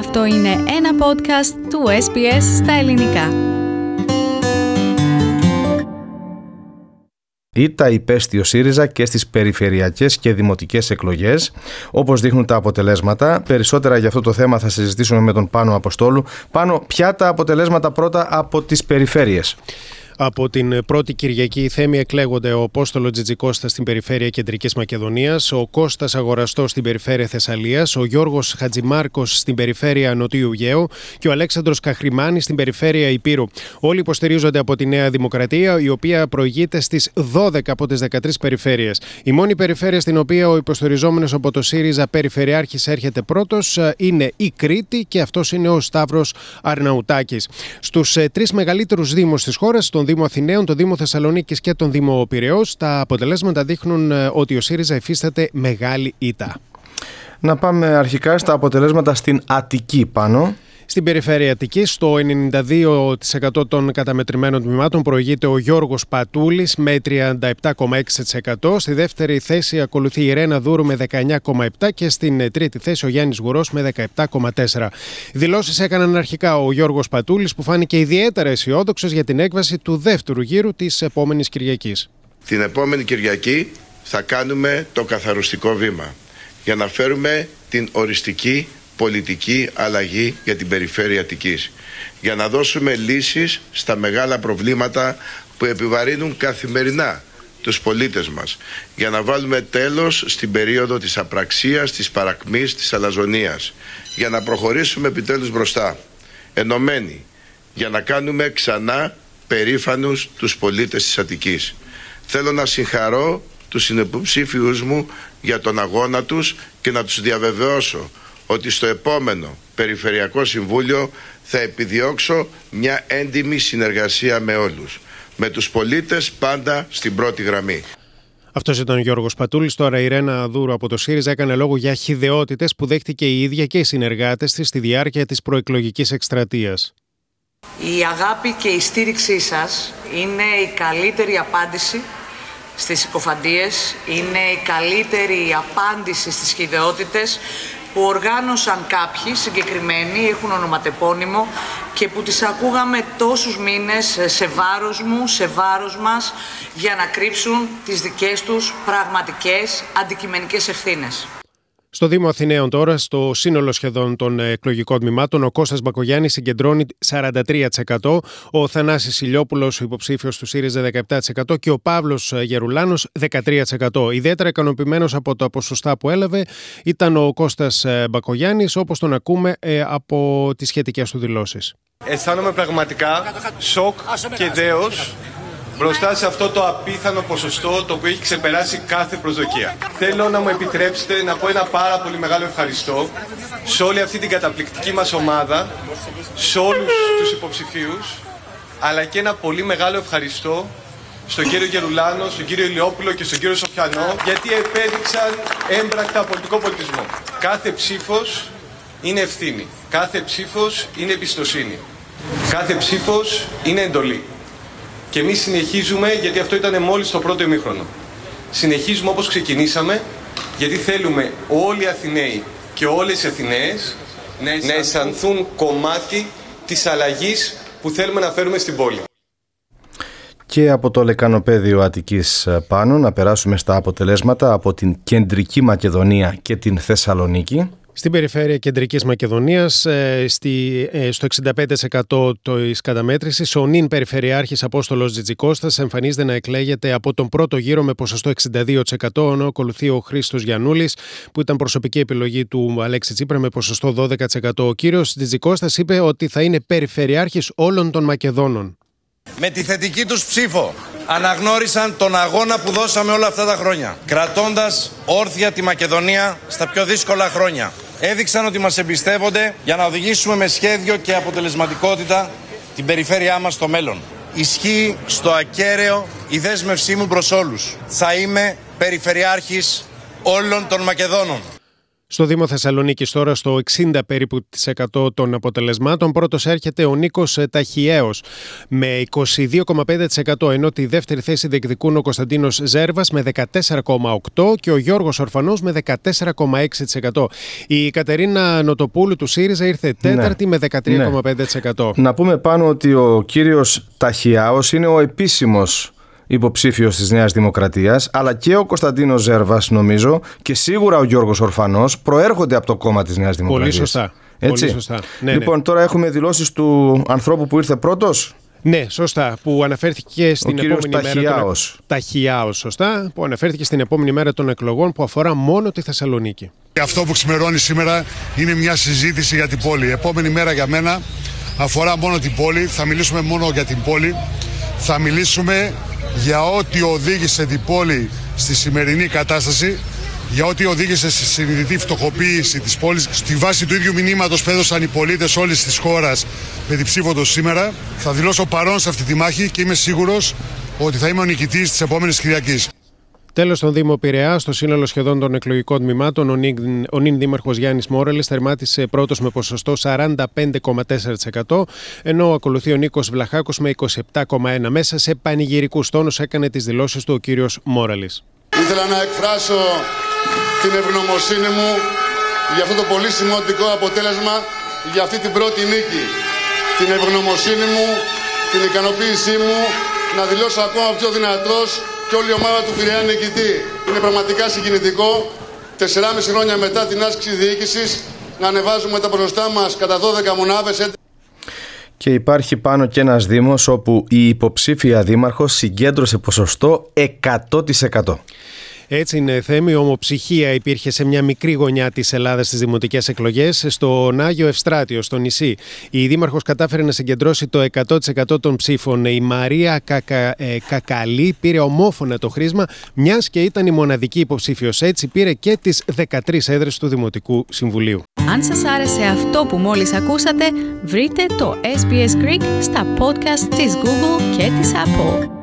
Αυτό είναι ένα podcast του SBS στα ελληνικά. Ήττα υπέστη ο ΣΥΡΙΖΑ και στις περιφερειακές και δημοτικές εκλογές, όπως δείχνουν τα αποτελέσματα. Περισσότερα για αυτό το θέμα θα συζητήσουμε με τον Πάνο Αποστόλου. Πάνο, ποια τα αποτελέσματα πρώτα από τις περιφέρειες? Από την πρώτη Κυριακή Θέμη εκλέγονται ο Απόστολο Τζιτζικώστα στην περιφέρεια Κεντρικής Μακεδονίας, ο Κώστας Αγοραστός στην περιφέρεια Θεσσαλίας, ο Γιώργος Χατζημάρκος στην περιφέρεια Νοτιού Αιγαίου και ο Αλέξανδρος Καχρημάνης στην περιφέρεια Ηπείρου. Όλοι υποστηρίζονται από τη Νέα Δημοκρατία, η οποία προηγείται στις 12 από τις 13 περιφέρειες. Η μόνη περιφέρεια στην οποία ο υποστηριζόμενος από το ΣΥΡΙΖΑ περιφερειάρχης έρχεται πρώτος είναι η Κρήτη και αυτός είναι ο Σταύρος Αρναουτάκης. Στους τρεις μεγαλύτερους δήμους της χώρας, τον Δήμο Αθηναίων, τον Δήμο Θεσσαλονίκης και τον Δήμο Πειραιώς, τα αποτελέσματα δείχνουν ότι ο ΣΥΡΙΖΑ υφίσταται μεγάλη ήττα. Να πάμε αρχικά στα αποτελέσματα στην Αττική, Πάνο. Στην περιφέρεια Αττικής, στο 92% των καταμετρημένων τμήματων προηγείται ο Γιώργος Πατούλης με 37,6%. Στη δεύτερη θέση ακολουθεί η Ρένα Δούρου με 19,7% και στην τρίτη θέση ο Γιάννης Γουρός με 17,4%. Δηλώσεις έκαναν αρχικά ο Γιώργος Πατούλης, που φάνηκε ιδιαίτερα αισιόδοξος για την έκβαση του δεύτερου γύρου της επόμενης Κυριακής. Την επόμενη Κυριακή θα κάνουμε το καθαρουστικό βήμα για να φέρουμε την οριστική πολιτική αλλαγή για την περιφέρεια Αττικής, για να δώσουμε λύσεις στα μεγάλα προβλήματα που επιβαρύνουν καθημερινά τους πολίτες μας, για να βάλουμε τέλος στην περίοδο της απραξίας, της παρακμής, της αλαζονίας, για να προχωρήσουμε επιτέλους μπροστά, ενωμένοι, για να κάνουμε ξανά περήφανους τους πολίτες της Αττικής. Θέλω να συγχαρώ τους συνυποψήφιους μου για τον αγώνα τους και να τους διαβεβαιώσω ότι στο επόμενο Περιφερειακό Συμβούλιο θα επιδιώξω μια έντιμη συνεργασία με όλους. Με τους πολίτες πάντα στην πρώτη γραμμή. Αυτός ήταν ο Γιώργος Πατούλης. Τώρα η Ρένα Δούρου από το ΣΥΡΙΖΑ έκανε λόγο για χυδαιότητες που δέχτηκε η ίδια και οι συνεργάτες της στη διάρκεια της προεκλογικής εκστρατείας. Η αγάπη και η στήριξή σας είναι η καλύτερη απάντηση στις συκοφαντίες, είναι η καλύτερη απάντηση στις χυδαιότητες που οργάνωσαν κάποιοι συγκεκριμένοι, έχουν ονοματεπώνυμο και που τις ακούγαμε τόσους μήνες σε βάρος μου, σε βάρος μας, για να κρύψουν τις δικές τους πραγματικές αντικειμενικές ευθύνες. Στο Δήμο Αθηναίων τώρα, στο σύνολο σχεδόν των εκλογικών τμήματων, ο Κώστας Μπακογιάννης συγκεντρώνει 43%, ο Θανάσης Ηλιόπουλος, ο υποψήφιος του ΣΥΡΙΖΑ, 17% και ο Παύλος Γερουλάνος 13%. Ιδιαίτερα ικανοποιημένος από τα ποσοστά που έλαβε ήταν ο Κώστας Μπακογιάννης, όπως τον ακούμε από τις σχετικές του δηλώσεις. Αισθάνομαι πραγματικά σοκ και δέος μπροστά σε αυτό το απίθανο ποσοστό, το οποίο έχει ξεπεράσει κάθε προσδοκία. Θέλω να μου επιτρέψετε να πω ένα πάρα πολύ μεγάλο ευχαριστώ σε όλη αυτή την καταπληκτική μας ομάδα, σε όλους τους υποψηφίους, αλλά και ένα πολύ μεγάλο ευχαριστώ στον κύριο Γερουλάνο, στον κύριο Ηλιόπουλο και στον κύριο Σοφιανό, γιατί επέδειξαν έμπρακτα πολιτικό πολιτισμό. Κάθε ψήφος είναι ευθύνη, κάθε ψήφος είναι εμπιστοσύνη, κάθε ψήφος είναι εντολή. Και εμείς συνεχίζουμε, γιατί αυτό ήταν μόλις το πρώτο ημίχρονο. Συνεχίζουμε όπως ξεκινήσαμε, γιατί θέλουμε όλοι οι Αθηναίοι και όλες οι Αθηναίες να αισθανθούν κομμάτι της αλλαγής που θέλουμε να φέρουμε στην πόλη. Και από το λεκανοπέδιο Αττικής, Πάνο, να περάσουμε στα αποτελέσματα από την Κεντρική Μακεδονία και την Θεσσαλονίκη. Στην περιφέρεια Κεντρικής Μακεδονίας, στο 65% της καταμέτρησης, ο νυν περιφερειάρχης Απόστολος Τζιτζικώστας εμφανίζεται να εκλέγεται από τον πρώτο γύρο με ποσοστό 62%, ενώ ακολουθεί ο Χρήστος Γιαννούλης, που ήταν προσωπική επιλογή του Αλέξη Τσίπρα, με ποσοστό 12%. Ο κύριος Τζιτζικώστας είπε ότι θα είναι περιφερειάρχης όλων των Μακεδόνων. Με τη θετική τους ψήφο αναγνώρισαν τον αγώνα που δώσαμε όλα αυτά τα χρόνια, κρατώντας όρθια τη Μακεδονία στα πιο δύσκολα χρόνια. Έδειξαν ότι μας εμπιστεύονται για να οδηγήσουμε με σχέδιο και αποτελεσματικότητα την περιφέρειά μας στο μέλλον. Ισχύει στο ακέραιο η δέσμευσή μου προς όλους. Θα είμαι περιφερειάρχης όλων των Μακεδόνων. Στο Δήμο Θεσσαλονίκης τώρα στο 60 περίπου % των αποτελεσμάτων. Πρώτος έρχεται ο Νίκος Ταχιέος με 22,5%, ενώ τη δεύτερη θέση διεκδικούν ο Κωνσταντίνος Ζέρβας με 14,8% και ο Γιώργος Ορφανός με 14,6%. Η Κατερίνα Νοτοπούλου του ΣΥΡΙΖΑ ήρθε τέταρτη με 13,5%. Να πούμε πάνω ότι ο κύριος Ταχιάος είναι ο επίσημος υποψήφιος της Νέας Δημοκρατίας, αλλά και ο Κωνσταντίνος Ζέρβας, νομίζω, και σίγουρα ο Γιώργος Ορφανός προέρχονται από το κόμμα της Νέας Δημοκρατίας. Πολύ σωστά. Έτσι. Πολύ σωστά. Ναι, λοιπόν, τώρα έχουμε δηλώσεις του ανθρώπου που ήρθε πρώτος. Ναι, σωστά. Που αναφέρθηκε στην επόμενη μέρα. Ταχιάος, σωστά. Που αναφέρθηκε στην επόμενη μέρα των εκλογών, που αφορά μόνο τη Θεσσαλονίκη. Αυτό που ξημερώνει σήμερα είναι μια συζήτηση για την πόλη. Η επόμενη μέρα για μένα αφορά μόνο την πόλη. Θα μιλήσουμε μόνο για την πόλη. Θα μιλήσουμε για ό,τι οδήγησε την πόλη στη σημερινή κατάσταση, για ό,τι οδήγησε στη συνειδητή φτωχοποίηση της πόλης, στη βάση του ίδιου μηνύματος που έδωσαν οι πολίτες όλης της χώρας με την ψήφο τους σήμερα. Θα δηλώσω παρόν σε αυτή τη μάχη και είμαι σίγουρος ότι θα είμαι ο νικητής της επόμενης Κυριακής. Τέλος, στον Δήμο Πειραιά, στο σύνολο σχεδόν των εκλογικών τμήματων, ο νυν δήμαρχος Γιάννης Μόραλης τερμάτισε πρώτος με ποσοστό 45,4%, ενώ ακολουθεί ο Νίκος Βλαχάκος με 27,1%. Μέσα σε πανηγυρικούς τόνους έκανε τις δηλώσεις του ο κύριος Μόραλης. Ήθελα να εκφράσω την ευγνωμοσύνη μου για αυτό το πολύ σημαντικό αποτέλεσμα, για αυτή την πρώτη νίκη. Την ευγνωμοσύνη μου, την ικανοποίησή μου, να δηλώσω ακόμα πιο δυνατός και όλη η ομάδα του Πειραιά νικητή. Είναι πραγματικά συγκινητικό 4,5 χρόνια μετά την άσκηση διοίκησης να ανεβάζουμε τα ποσοστά μας κατά 12 μονάδες. Και υπάρχει πάνω και ένας δήμος όπου η υποψήφια δήμαρχος συγκέντρωσε ποσοστό 100%. Έτσι είναι, Θέμη. Ομοψυχία υπήρχε σε μια μικρή γωνιά της Ελλάδας στις δημοτικές εκλογές, στον Άγιο Ευστράτιο, στο νησί. Η δήμαρχος κατάφερε να συγκεντρώσει το 100% των ψήφων. Η Μαρία Κακαλή πήρε ομόφωνα το χρήσμα, μιας και ήταν η μοναδική υποψήφιος. Έτσι πήρε και τις 13 έδρες του Δημοτικού Συμβουλίου. Αν σας άρεσε αυτό που μόλις ακούσατε, βρείτε το SBS Greek στα podcast της Google και της Apple.